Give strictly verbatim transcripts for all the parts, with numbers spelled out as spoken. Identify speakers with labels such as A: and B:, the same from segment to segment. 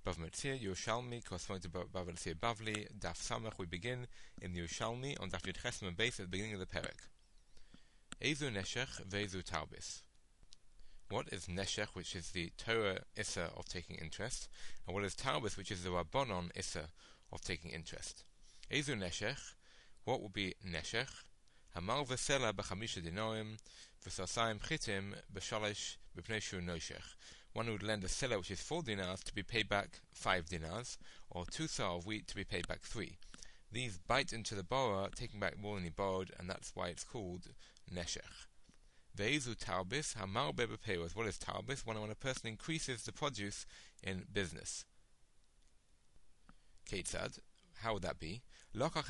A: Bav Metzir, Yerushalmi, corresponding to Bav Metzir Bavli, Daf Samach. We begin in the Yerushalmi on Daf Yud Chesem and base at the beginning of the Perek. Ezu Neshech ve'ezu Tarbis. What is Neshech, which is the Torah Issa of taking interest, and what is Tarbis, which is the Rabbanon Issa of taking interest? Ezu Neshech, what will be Neshech? Hamal v'sela b'chamisha dinorim v'sasayim chitim b'shalish b'pnei shu noshech. One would lend a seller which is four dinars to be paid back five dinars, or two sar of wheat to be paid back three. These bite into the borrower, taking back more than he borrowed, and that's why it's called Neshech. Ve'ezu Tarbis hamar bebepeiros. What is Tarbis? When, when a person increases the produce in business. Ketzad. How would that be? If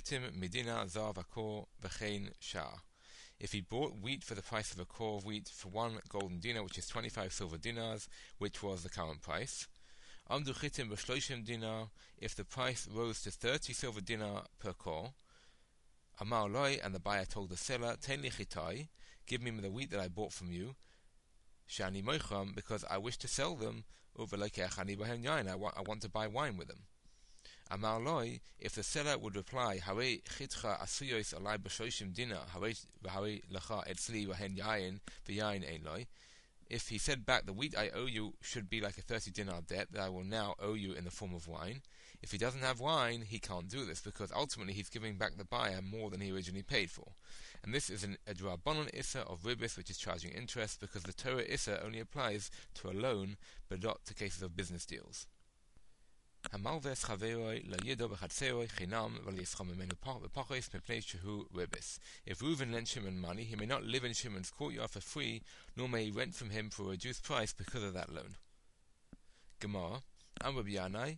A: he bought wheat for the price of a core of wheat for one golden dinar, which is twenty-five silver dinars, which was the current price. If the price rose to thirty silver dinar per core, Amar loy, and the buyer told the seller, Ten li chitai, give me the wheat that I bought from you, shani moicham, because I wish to sell them, I want to buy wine with them. Amar loy, if the seller would reply, Hare chitcha asuyos alai b'shoshim dinar, hare v'hare lecha etzli v'hen yayin v'yayin ein loy. If he said back, the wheat I owe you should be like a thirty dinar debt that I will now owe you in the form of wine. If he doesn't have wine, he can't do this, because ultimately he's giving back the buyer more than he originally paid for. And this is an Rabbanon Issa of Ribis, which is charging interest, because the Torah Issa only applies to a loan, but not to cases of business deals. If Reuven lent Shimon money, he may not live in Shimon's courtyard for free, nor may he rent from him for a reduced price because of that loan. Gemara, Rabbi Yanai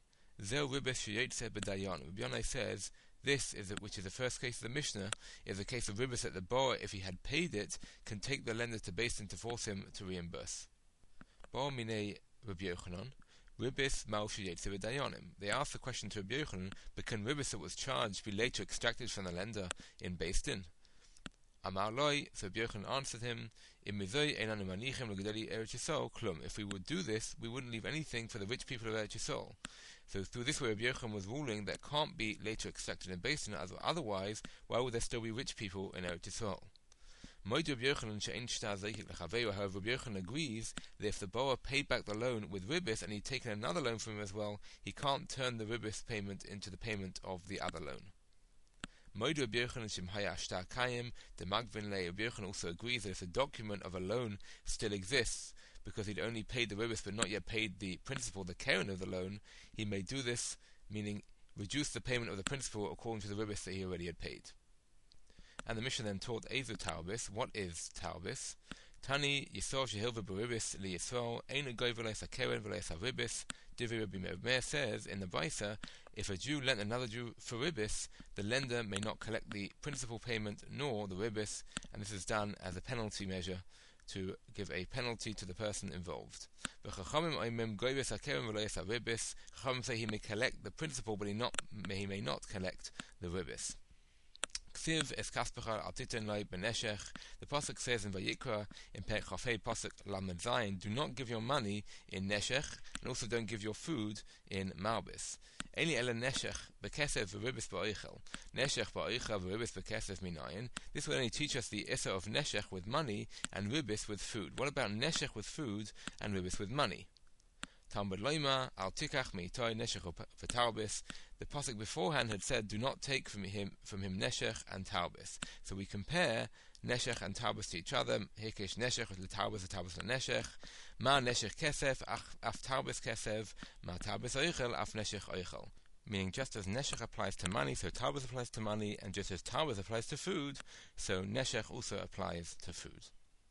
A: says, this is it, which is the first case of the Mishnah, is a case of ribis that the borrower, if he had paid it, can take the lender to Beis Din to force him to reimburse. Bar minei Rabbi Yochanan. Ribis mal sheyetze v'dayanim. They asked the question to Rabbi Yochanan, but can ribis that was charged be later extracted from the lender in Beis Din? Amar loy, so Rabbi Yochanan answered him, Im mizoi einanu manichem l'gedeli Eretz Yisrael klum. If we would do this, we wouldn't leave anything for the rich people of Eretz Yisrael. So through this way, Rabbi Yochanan was ruling that can't be later extracted in Beis Din, otherwise, why would there still be rich people in Eretz Yisrael? However, Rabbi Yochanan agrees that if the borrower paid back the loan with ribis and he'd taken another loan from him as well, he can't turn the ribis payment into the payment of the other loan. Rabbi Yochanan also agrees that if the document of a loan still exists, because he'd only paid the ribis but not yet paid the principal, the keren of the loan, he may do this, meaning reduce the payment of the principal according to the ribis that he already had paid. And the Mishnah then taught Ezu Tarbis. What is Tarbis? Tani Yisrael shehilva b'ribis li Yisrael ein goy v'leis hakeren v'leis haribis. Divrei Rabbi Meir says in the Brisa, if a Jew lent another Jew for ribis, the lender may not collect the principal payment nor the ribis, and this is done as a penalty measure to give a penalty to the person involved. V'chachamim oimim goy v'leis hakeren v'leis haribis. Chachamim say he may collect the principal, but he not he may not collect the ribis. The pasuk says in Vayikra in Perek Chafei pasuk Lamed Zayin, do not give your money in neshech, and also don't give your food in marbis. Eli ela neshech bekesef v'ribis ba'oichel. Neshech ba'oichel v'ribis bekesef minayin. This will only teach us the issa of neshech with money and ribis with food. What about neshech with food and ribis with money? Talmud Loima al tikach meitoi neshech v'tarbis. The pasuk beforehand had said, "Do not take from him from him neshech and tarbis." So we compare neshech and tarbis to each other. Hekesh neshech l'tarbis, l'tarbis l'neshech. Ma neshech kesef af tarbis kesef. Ma tarbis oichel af neshech oichel. Meaning, just as neshech applies to money, so tarbis applies to money, and just as tarbis applies to food, so neshech also applies to food.